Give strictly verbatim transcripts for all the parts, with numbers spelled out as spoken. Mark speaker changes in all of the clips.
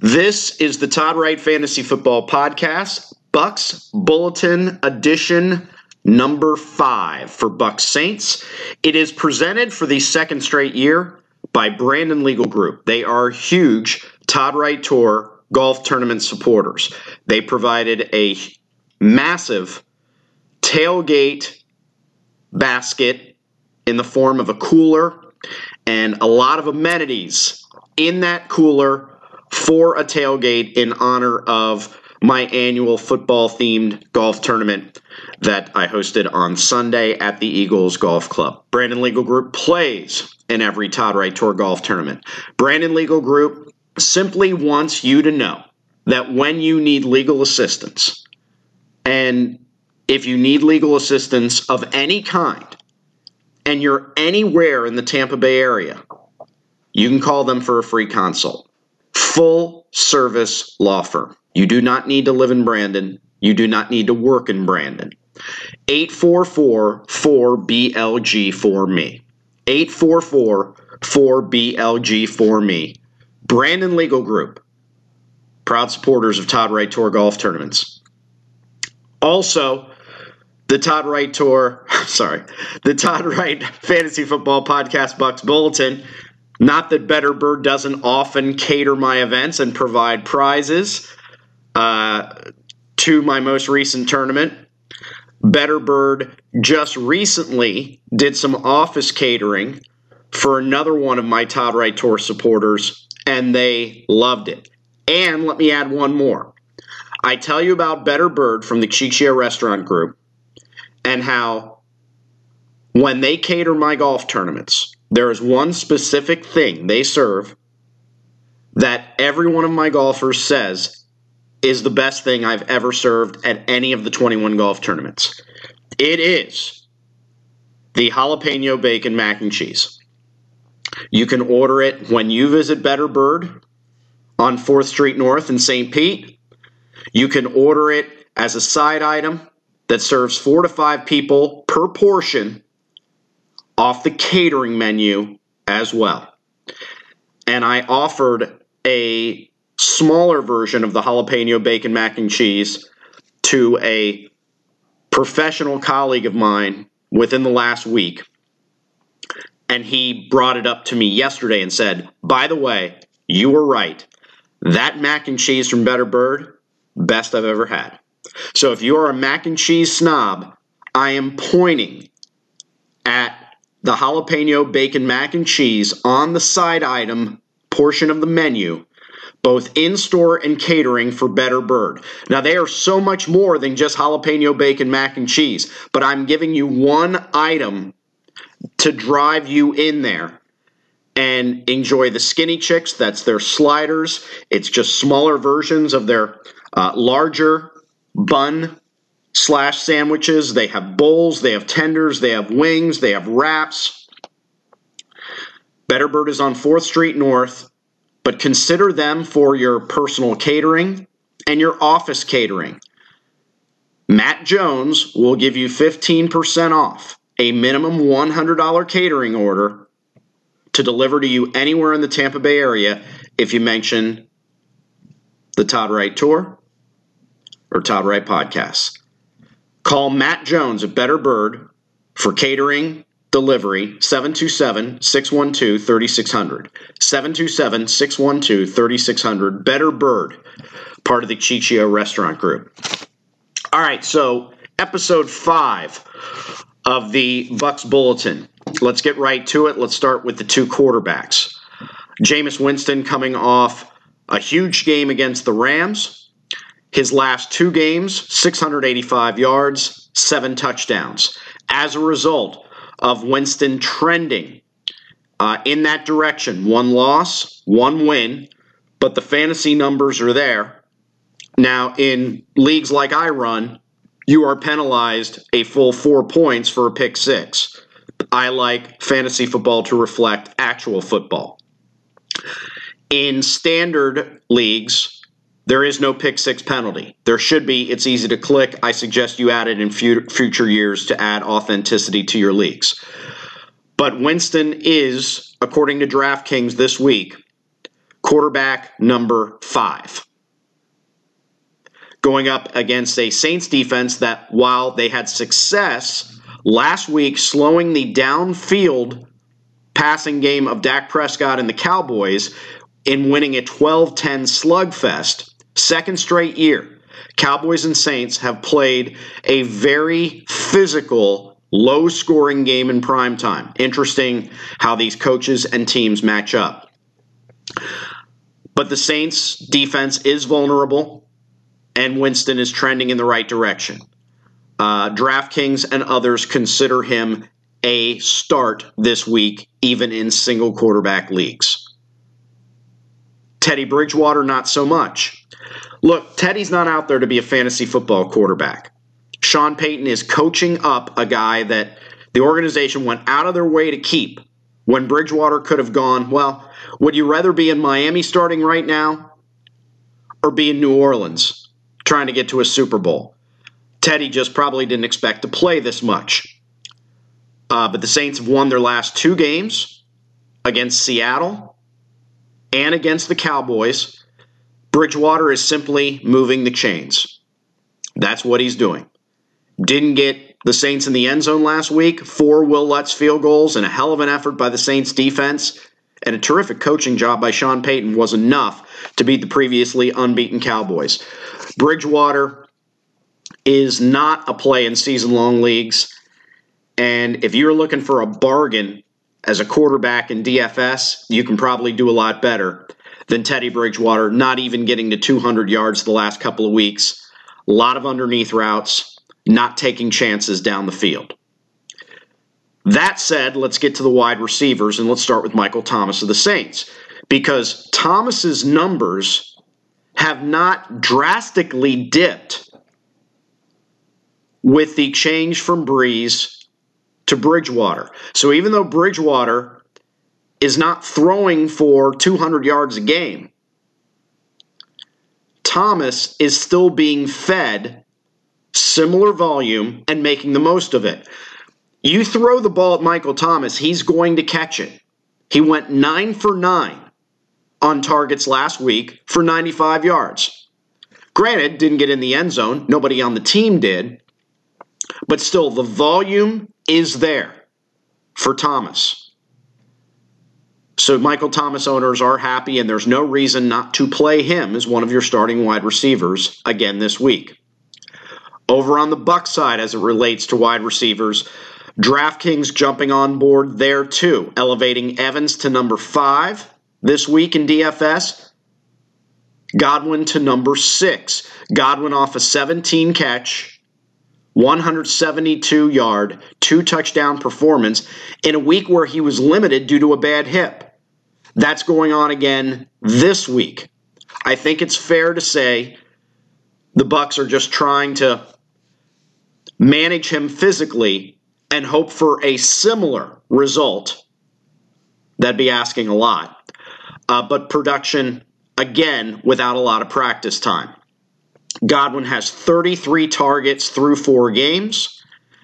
Speaker 1: This is the Todd Wright Fantasy Football Podcast, Bucks Bulletin Edition number five for Bucks Saints. It is presented for the second straight year by Brandon Legal Group. They are huge Todd Wright Tour golf tournament supporters. They provided a massive tailgate basket in the form of a cooler and a lot of amenities in that cooler for a tailgate in honor of my annual football-themed golf tournament that I hosted on Sunday at the Eagles Golf Club. Brandon Legal Group plays in every Todd Wright Tour golf tournament. Brandon Legal Group simply wants you to know that when you need legal assistance, and if you need legal assistance of any kind, and you're anywhere in the Tampa Bay area, you can call them for a free consult. Full service law firm. You do not need to live in Brandon. You do not need to work in Brandon. eight four four, four B L G for me. eight four four, four B L G for me. Brandon Legal Group. Proud supporters of Todd Wright Tour golf tournaments. Also, the Todd Wright Tour, sorry, the Todd Wright Fantasy Football Podcast Bucks Bulletin. Not that Better Bird doesn't often cater my events and provide prizes uh, to my most recent tournament. Better Bird just recently did some office catering for another one of my Todd Wright Tour supporters, and they loved it. And let me add one more. I tell you about Better Bird from the Ciccio Restaurant Group and how when they cater my golf tournaments, there is one specific thing they serve that every one of my golfers says is the best thing I've ever served at any of the twenty-one golf tournaments. It is the jalapeno bacon mac and cheese. You can order it when you visit Better Bird on fourth Street North in Saint Pete. You can order it as a side item that serves four to five people per portion off the catering menu as well. And I offered a smaller version of the jalapeno bacon mac and cheese to a professional colleague of mine within the last week. And he brought it up to me yesterday and said, by the way, you were right. That mac and cheese from Better Bird, best I've ever had. So if you are a mac and cheese snob, I am pointing at the jalapeno bacon mac and cheese on the side item portion of the menu, both in-store and catering for Better Bird. Now, they are so much more than just jalapeno bacon mac and cheese, but I'm giving you one item to drive you in there and enjoy the Skinny Chicks. That's their sliders. It's just smaller versions of their uh, larger bun slash sandwiches. They have bowls, they have tenders, they have wings, they have wraps. Better Bird is on fourth Street North, but consider them for your personal catering and your office catering. Matt Jones will give you fifteen percent off a minimum one hundred dollars catering order to deliver to you anywhere in the Tampa Bay area if you mention the Todd Wright Tour or Todd Wright Podcast. Call Matt Jones at Better Bird for catering delivery, seven two seven, six one two, three six zero zero. seven two seven, six one two, three six zero zero. Better Bird, part of the Ciccio Restaurant Group. All right, so episode five of the Bucks Bulletin. Let's get right to it. Let's start with the two quarterbacks. Jameis Winston coming off a huge game against the Rams. His last two games, six hundred eighty-five yards, seven touchdowns. As a result of Winston trending uh, in that direction, one loss, one win, but the fantasy numbers are there. Now, in leagues like I run, you are penalized a full four points for a pick six. I like fantasy football to reflect actual football. In standard leagues, there is no pick six penalty. There should be. It's easy to click. I suggest you add it in future years to add authenticity to your leagues. But Winston is, according to DraftKings this week, quarterback number five. Going up against a Saints defense that, while they had success last week slowing the downfield passing game of Dak Prescott and the Cowboys in winning a twelve ten slugfest, second straight year, Cowboys and Saints have played a very physical, low-scoring game in primetime. Interesting how these coaches and teams match up. But the Saints' defense is vulnerable, and Winston is trending in the right direction. Uh, DraftKings and others consider him a start this week, even in single quarterback leagues. Teddy Bridgewater, not so much. Look, Teddy's not out there to be a fantasy football quarterback. Sean Payton is coaching up a guy that the organization went out of their way to keep when Bridgewater could have gone, well, would you rather be in Miami starting right now or be in New Orleans trying to get to a Super Bowl? Teddy just probably didn't expect to play this much. Uh, but the Saints have won their last two games against Seattle and against the Cowboys. Bridgewater is simply moving the chains. That's what he's doing. Didn't get the Saints in the end zone last week. Four Will Lutz field goals and a hell of an effort by the Saints defense and a terrific coaching job by Sean Payton was enough to beat the previously unbeaten Cowboys. Bridgewater is not a play in season-long leagues, and if you're looking for a bargain as a quarterback in D F S, you can probably do a lot better than Teddy Bridgewater, not even getting to two hundred yards the last couple of weeks. A lot of underneath routes, not taking chances down the field. That said, let's get to the wide receivers, and let's start with Michael Thomas of the Saints, because Thomas's numbers have not drastically dipped with the change from Breeze to Bridgewater. So even though Bridgewater is not throwing for two hundred yards a game, Thomas is still being fed similar volume and making the most of it. You throw the ball at Michael Thomas, he's going to catch it. He went nine for nine on targets last week for ninety-five yards. Granted, didn't get in the end zone. Nobody on the team did. But still, the volume is there for Thomas. So Michael Thomas owners are happy, and there's no reason not to play him as one of your starting wide receivers again this week. Over on the Bucs side, as it relates to wide receivers, DraftKings jumping on board there too, elevating Evans to number five this week in D F S. Godwin to number six. Godwin off a seventeen catch, one hundred seventy-two yard, two touchdown performance in a week where he was limited due to a bad hip. That's going on again this week. I think it's fair to say the Bucs are just trying to manage him physically and hope for a similar result. That'd be asking a lot. Uh, but production, again, without a lot of practice time. Godwin has thirty-three targets through four games.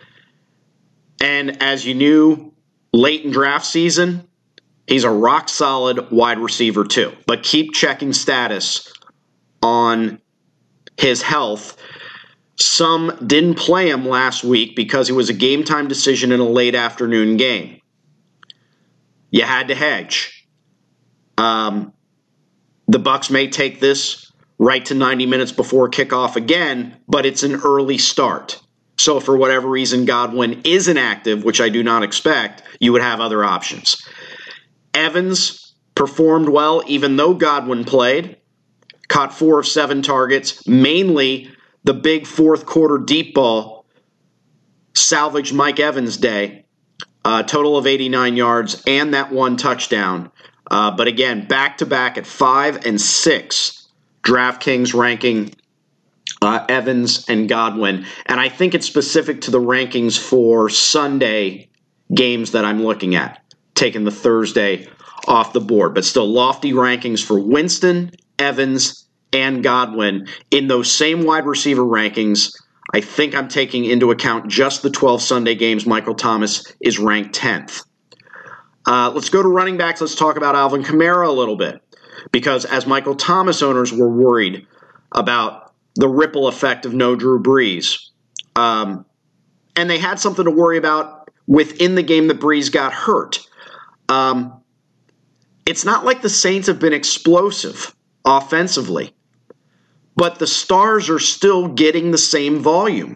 Speaker 1: And as you knew, late in draft season, he's a rock-solid wide receiver too. But keep checking status on his health. Some didn't play him last week because it was a game-time decision in a late afternoon game. You had to hedge. Um, the Bucs may take this right to ninety minutes before kickoff again, but it's an early start. So for whatever reason Godwin is inactive, which I do not expect, you would have other options. Evans performed well even though Godwin played. Caught four of seven targets, mainly the big fourth quarter deep ball salvaged Mike Evans' day. A total of eighty-nine yards and that one touchdown. Uh, but again, back-to-back at five and six, DraftKings ranking uh, Evans and Godwin. And I think it's specific to the rankings for Sunday games that I'm looking at, taking the Thursday off the board. But still lofty rankings for Winston, Evans, and Godwin. In those same wide receiver rankings, I think I'm taking into account just the twelve Sunday games. Michael Thomas is ranked tenth. Uh, let's go to running backs. Let's talk about Alvin Kamara a little bit. because as Michael Thomas owners were worried about the ripple effect of no Drew Brees, um, and they had something to worry about within the game that Brees got hurt. Um, it's not like the Saints have been explosive offensively, but the stars are still getting the same volume.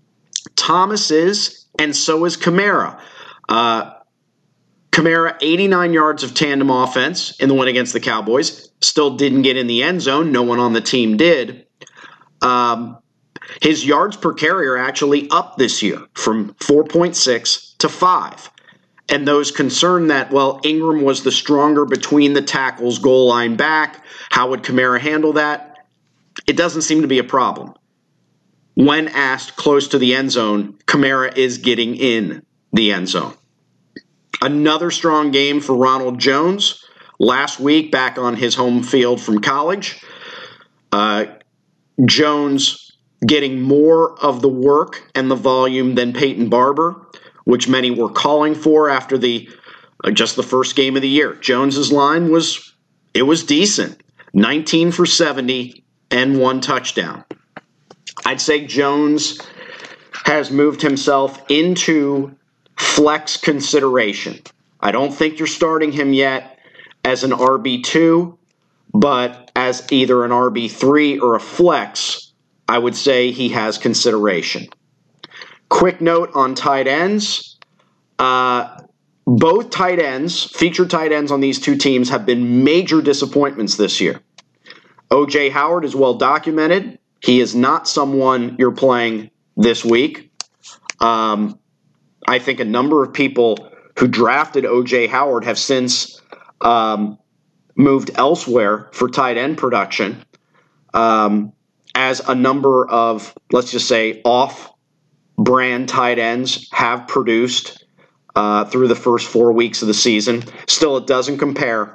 Speaker 1: Thomas is, and so is Kamara. Uh, Kamara, eighty-nine yards of tandem offense in the win against the Cowboys. Still didn't get in the end zone. No one on the team did. Um, his yards per carry are actually up this year from four point six to five. And those concerned that, well, Ingram was the stronger between the tackles, goal line back. How would Kamara handle that? It doesn't seem to be a problem. When asked close to the end zone, Kamara is getting in the end zone. Another strong game for Ronald Jones last week back on his home field from college. Uh, Jones getting more of the work and the volume than Peyton Barber, which many were calling for after the uh, just the first game of the year. Jones's line was, it was decent. nineteen for seventy and one touchdown. I'd say Jones has moved himself into flex consideration. I don't think you're starting him yet as an R B two, but as either an R B three or a flex, I would say he has consideration. Quick note on tight ends. Uh, both tight ends, featured tight ends on these two teams, have been major disappointments this year. O J Howard is well documented. He is not someone you're playing this week. Um, I think a number of people who drafted O J Howard have since um, moved elsewhere for tight end production, um, as a number of, let's just say, off-brand tight ends have produced uh, through the first four weeks of the season. Still, it doesn't compare.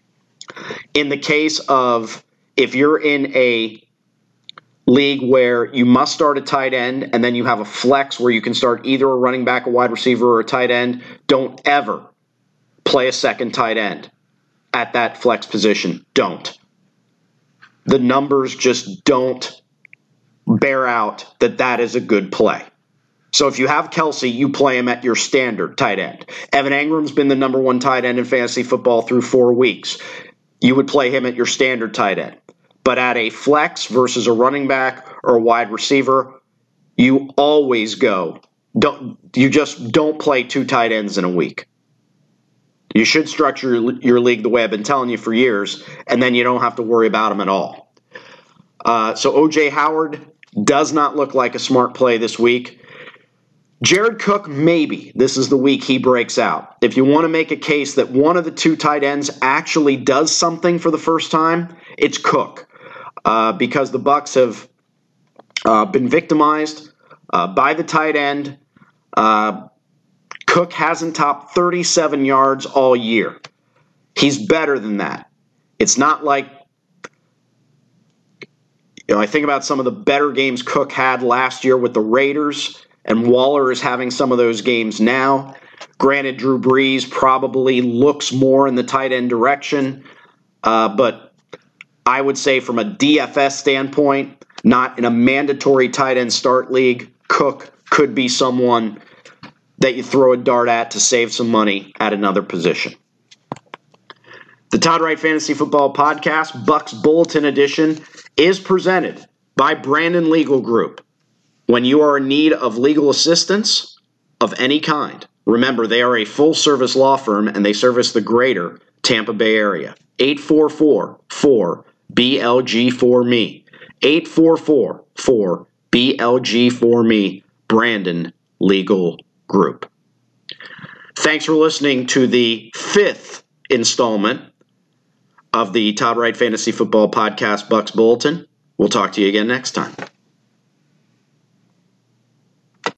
Speaker 1: In the case of if you're in a league where you must start a tight end and then you have a flex where you can start either a running back, a wide receiver, or a tight end, don't ever play a second tight end at that flex position. Don't. The numbers just don't bear out that that is a good play. So if you have Kelsey, you play him at your standard tight end. Evan Engram's been the number one tight end in fantasy football through four weeks. You would play him at your standard tight end. But at a flex versus a running back or a wide receiver, you always go. Don't you just don't play two tight ends in a week. You should structure your, your league the way I've been telling you for years, and then you don't have to worry about them at all. Uh, so O J Howard does not look like a smart play this week. Jared Cook, maybe. This is the week he breaks out. If you want to make a case that one of the two tight ends actually does something for the first time, it's Cook. Uh, because the Bucs have uh, been victimized uh, by the tight end. Uh, Cook hasn't topped thirty-seven yards all year. He's better than that. It's not like, you know, I think about some of the better games Cook had last year with the Raiders, and Waller is having some of those games now. Granted, Drew Brees probably looks more in the tight end direction, uh, but I would say from a D F S standpoint, not in a mandatory tight end start league, Cook could be someone that you throw a dart at to save some money at another position. The Todd Wright Fantasy Football Podcast, Bucs Bulletin Edition, is presented by Brandon Legal Group. When you are in need of legal assistance of any kind, remember they are a full-service law firm and they service the greater Tampa Bay area. eight four four, four, B L G four M E. eight four four, four, B L G four M E. Brandon Legal Group. Thanks for listening to the fifth installment of the Todd Wright Fantasy Football Podcast Bucs Bulletin. We'll talk to you again next time.